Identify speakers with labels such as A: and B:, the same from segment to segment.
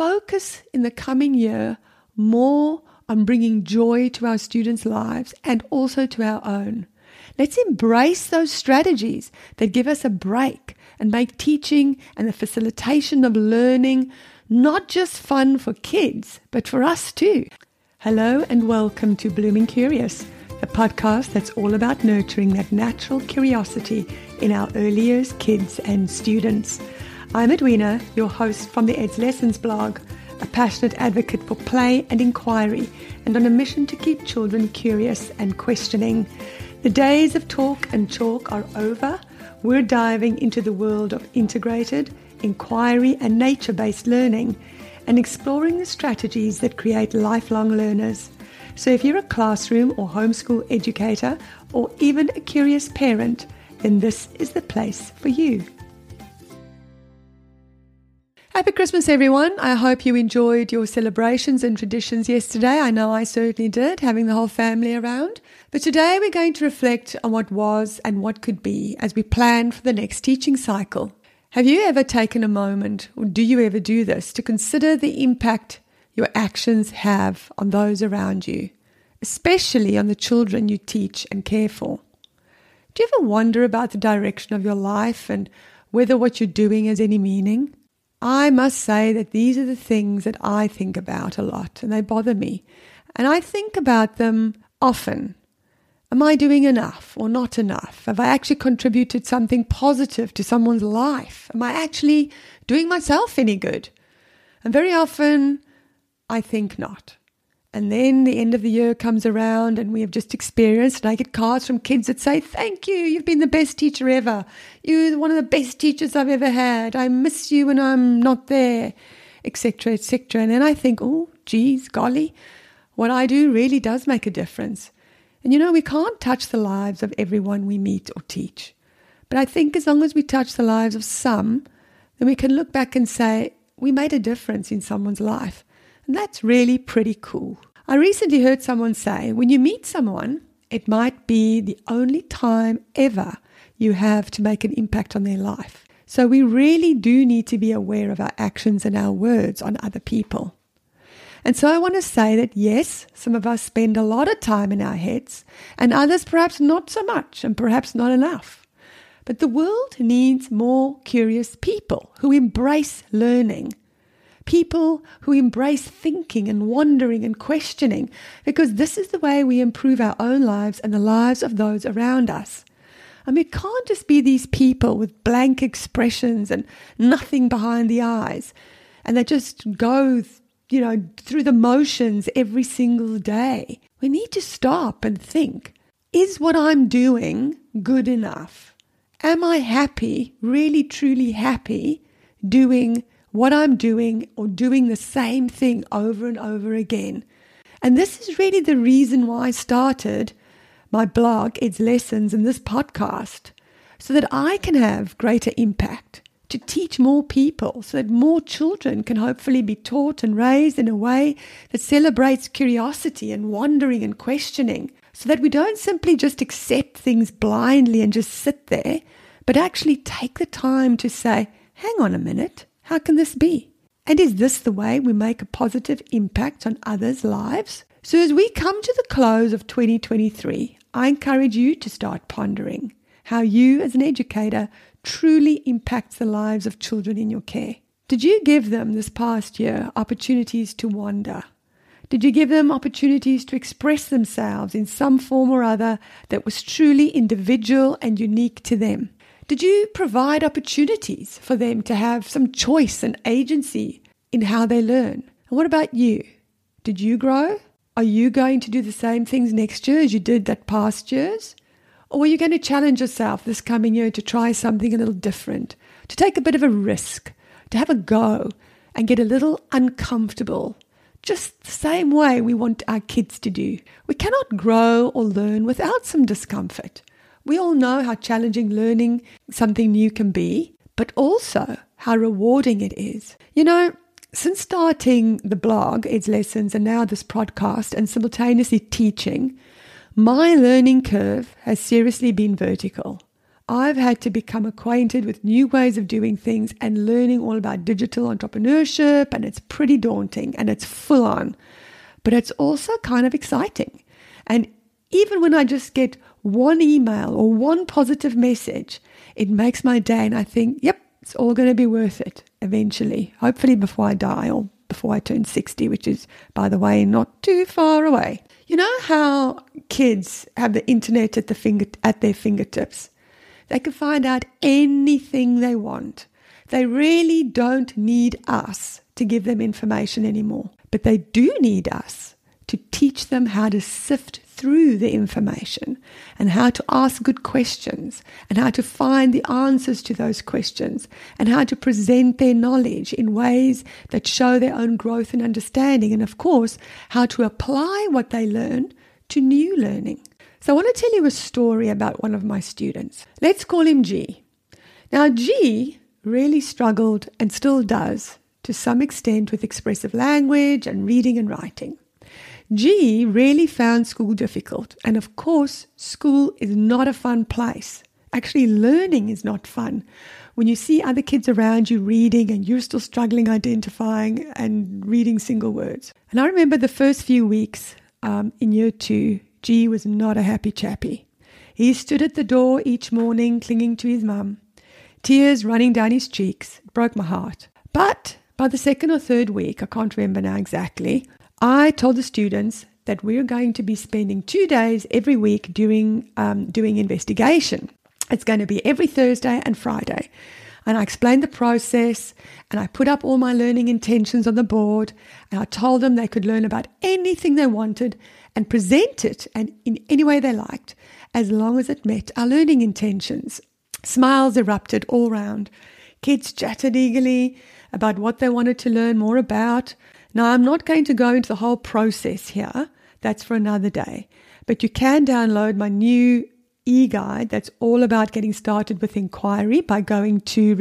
A: focus in the coming year more on bringing joy to our students' lives and also to our own. Let's embrace those strategies that give us a break and make teaching and the facilitation of learning not just fun for kids, but for us too. Hello and welcome to Blooming Curious, a podcast that's all about nurturing that natural curiosity in our early years kids and students. I'm Edwina, your host from the Ed's Lessons blog, a passionate advocate for play and inquiry, and on a mission to keep children curious and questioning. The days of talk and chalk are over. We're diving into the world of integrated, inquiry and nature-based learning and exploring the strategies that create lifelong learners. So if you're a classroom or homeschool educator or even a curious parent, then this is the place for you. Happy Christmas, everyone. I hope you enjoyed your celebrations and traditions yesterday. I know I certainly did, having the whole family around. But today we're going to reflect on what was and what could be as we plan for the next teaching cycle. Have you ever taken a moment, or do you ever do this, to consider the impact your actions have on those around you, especially on the children you teach and care for? Do you ever wonder about the direction of your life and whether what you're doing has any meaning? I must say that these are the things that I think about a lot, and they bother me. And I think about them often. Am I doing enough or not enough? Have I actually contributed something positive to someone's life? Am I actually doing myself any good? And very often, I think not. And then the end of the year comes around and we have just experienced, and I get cards from kids that say, "Thank you, you've been the best teacher ever. You're one of the best teachers I've ever had. I miss you when I'm not there," etc., etc. And then I think, oh, geez, golly, what I do really does make a difference. And we can't touch the lives of everyone we meet or teach. But I think as long as we touch the lives of some, then we can look back and say, we made a difference in someone's life. And that's really pretty cool. I recently heard someone say, when you meet someone, it might be the only time ever you have to make an impact on their life. So we really do need to be aware of our actions and our words on other people. And so I want to say that yes, some of us spend a lot of time in our heads, and others perhaps not so much, and perhaps not enough. But the world needs more curious people who embrace learning. People who embrace thinking and wondering and questioning, because this is the way we improve our own lives and the lives of those around us. And we can't just be these people with blank expressions and nothing behind the eyes, and they just go, through the motions every single day. We need to stop and think, is what I'm doing good enough? Am I happy, really truly happy, doing what I'm doing or doing the same thing over and over again? And this is really the reason why I started my blog, Ed's Lessons, and this podcast, so that I can have greater impact, to teach more people, so that more children can hopefully be taught and raised in a way that celebrates curiosity and wondering and questioning, so that we don't simply just accept things blindly and just sit there, but actually take the time to say, hang on a minute, how can this be? And is this the way we make a positive impact on others' lives? So as we come to the close of 2023, I encourage you to start pondering how you as an educator truly impacts the lives of children in your care. Did you give them this past year opportunities to wander? Did you give them opportunities to express themselves in some form or other that was truly individual and unique to them? Did you provide opportunities for them to have some choice and agency in how they learn? And what about you? Did you grow? Are you going to do the same things next year as you did that past years? Or are you going to challenge yourself this coming year to try something a little different, to take a bit of a risk, to have a go and get a little uncomfortable, just the same way we want our kids to do? We cannot grow or learn without some discomfort. We all know how challenging learning something new can be, but also how rewarding it is. Since starting the blog, Ed's Lessons, and now this podcast, and simultaneously teaching, my learning curve has seriously been vertical. I've had to become acquainted with new ways of doing things and learning all about digital entrepreneurship, and it's pretty daunting and it's full on. But it's also kind of exciting. And even when I just get one email or one positive message, it makes my day, and I think, yep, it's all going to be worth it eventually, hopefully before I die or before I turn 60, which is, by the way, not too far away. You know how kids have the internet at their fingertips? They can find out anything they want. They really don't need us to give them information anymore, but they do need us to teach them how to sift through the information and how to ask good questions and how to find the answers to those questions and how to present their knowledge in ways that show their own growth and understanding, and of course, how to apply what they learn to new learning. So I want to tell you a story about one of my students. Let's call him G. Now, G really struggled and still does to some extent with expressive language and reading and writing. G really found school difficult. And of course, school is not a fun place. Actually, learning is not fun. When you see other kids around you reading and you're still struggling identifying and reading single words. And I remember the first few weeks in year 2, G was not a happy chappy. He stood at the door each morning clinging to his mum, tears running down his cheeks. It broke my heart. But by the second or third week, I can't remember now exactly, I told the students that we're going to be spending 2 days every week doing investigation. It's going to be every Thursday and Friday. And I explained the process, and I put up all my learning intentions on the board, and I told them they could learn about anything they wanted and present it and in any way they liked, as long as it met our learning intentions. Smiles erupted all round. Kids chatted eagerly about what they wanted to learn more about. Now, I'm not going to go into the whole process here. That's for another day. But you can download my new e-guide that's all about getting started with inquiry by going to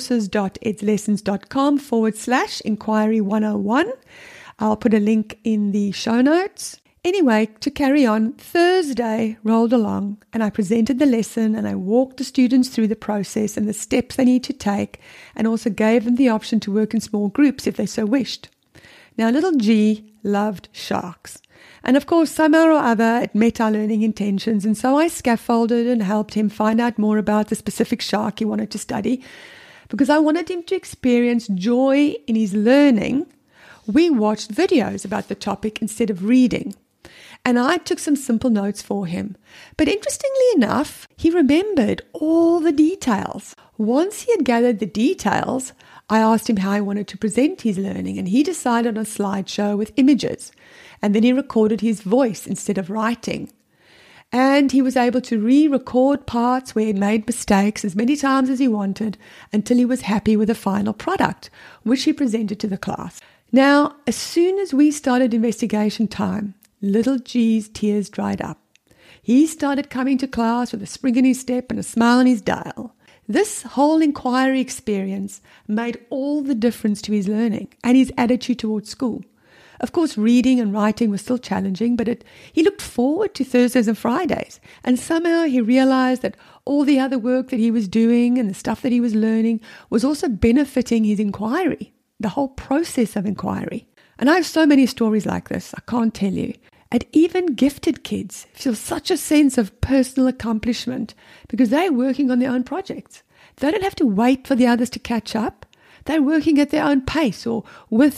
A: resources.edslessons.com/inquiry 101. I'll put a link in the show notes. Anyway, to carry on, Thursday rolled along and I presented the lesson and I walked the students through the process and the steps they need to take, and also gave them the option to work in small groups if they so wished. Now, little G loved sharks. And of course, somehow or other, it met our learning intentions. And so I scaffolded and helped him find out more about the specific shark he wanted to study. Because I wanted him to experience joy in his learning, we watched videos about the topic instead of reading. And I took some simple notes for him. But interestingly enough, he remembered all the details. Once he had gathered the details, I asked him how he wanted to present his learning, and he decided on a slideshow with images. And then he recorded his voice instead of writing. And he was able to re-record parts where he made mistakes as many times as he wanted until he was happy with the final product, which he presented to the class. Now, as soon as we started investigation time, little G's tears dried up. He started coming to class with a spring in his step and a smile on his dial. This whole inquiry experience made all the difference to his learning and his attitude towards school. Of course, reading and writing was still challenging, but he looked forward to Thursdays and Fridays. And somehow he realized that all the other work that he was doing and the stuff that he was learning was also benefiting his inquiry, the whole process of inquiry. And I have so many stories like this, I can't tell you. And even gifted kids feel such a sense of personal accomplishment because they're working on their own projects. They don't have to wait for the others to catch up. They're working at their own pace or with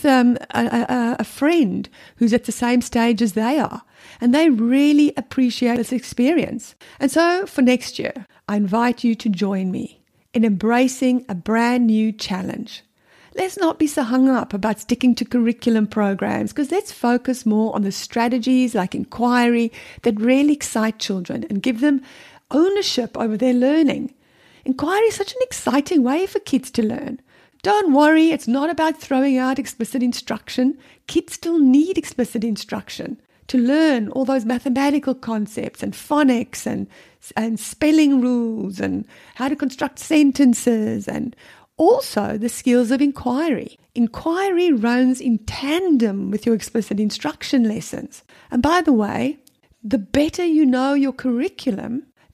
A: a friend who's at the same stage as they are. And they really appreciate this experience. And so for next year, I invite you to join me in embracing a brand new challenge. Let's not be so hung up about sticking to curriculum programs, because let's focus more on the strategies like inquiry that really excite children and give them ownership over their learning. Inquiry is such an exciting way for kids to learn. Don't worry, it's not about throwing out explicit instruction. Kids still need explicit instruction to learn all those mathematical concepts and phonics and spelling rules and how to construct sentences, and also the skills of inquiry. Inquiry runs in tandem with your explicit instruction lessons. And by the way, the better you know your curriculum,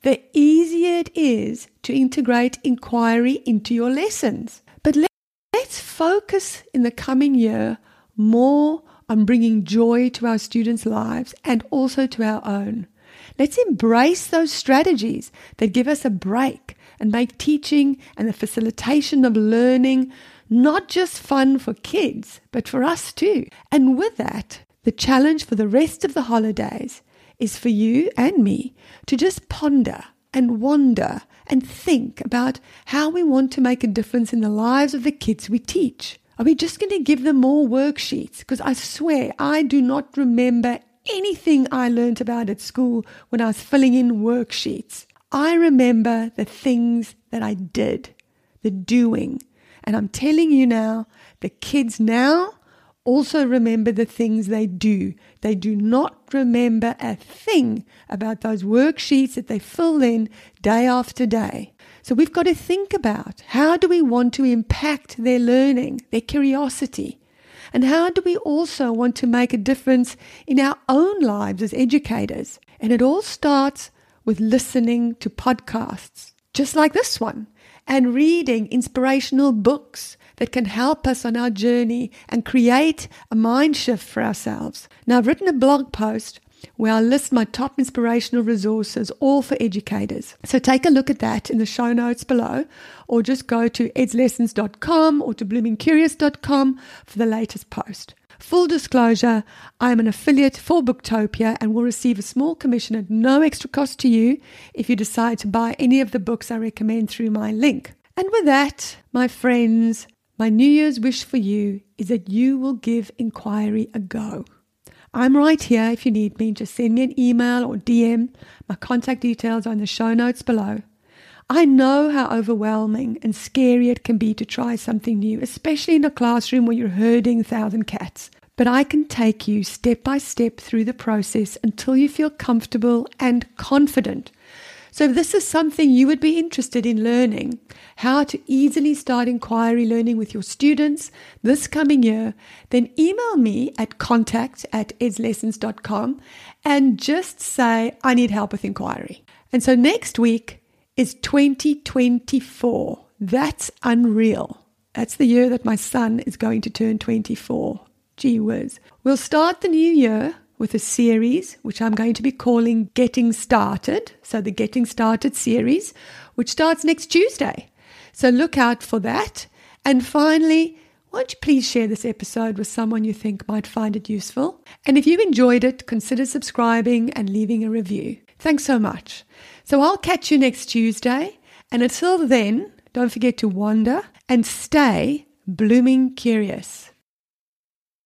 A: the easier it is to integrate inquiry into your lessons. But let's focus in the coming year more on bringing joy to our students' lives and also to our own. Let's embrace those strategies that give us a break and make teaching and the facilitation of learning not just fun for kids, but for us too. And with that, the challenge for the rest of the holidays is for you and me to just ponder and wonder and think about how we want to make a difference in the lives of the kids we teach. Are we just going to give them more worksheets? Because I swear I do not remember anything I learned about at school when I was filling in worksheets. I remember the things that I did, the doing. And I'm telling you now, the kids now also remember the things they do. They do not remember a thing about those worksheets that they fill in day after day. So we've got to think about, how do we want to impact their learning, their curiosity? And how do we also want to make a difference in our own lives as educators? And it all starts with listening to podcasts, just like this one, and reading inspirational books that can help us on our journey and create a mind shift for ourselves. Now, I've written a blog post where I list my top inspirational resources, all for educators. So take a look at that in the show notes below, or just go to edslessons.com or to bloomingcurious.com for the latest post. Full disclosure, I am an affiliate for Booktopia and will receive a small commission at no extra cost to you if you decide to buy any of the books I recommend through my link. And with that, my friends, my New Year's wish for you is that you will give inquiry a go. I'm right here if you need me. Just send me an email or DM. My contact details are in the show notes below. I know how overwhelming and scary it can be to try something new, especially in a classroom where you're herding 1,000 cats. But I can take you step by step through the process until you feel comfortable and confident. So if this is something you would be interested in learning, how to easily start inquiry learning with your students this coming year, then email me at contact@edslessons.com and just say, I need help with inquiry. And so next week is 2024. That's unreal. That's the year that my son is going to turn 24. Gee whiz. We'll start the new year with a series, which I'm going to be calling Getting Started. So the Getting Started series, which starts next Tuesday. So look out for that. And finally, won't you please share this episode with someone you think might find it useful? And if you enjoyed it, consider subscribing and leaving a review. Thanks so much. So I'll catch you next Tuesday. And until then, don't forget to wander and stay blooming curious.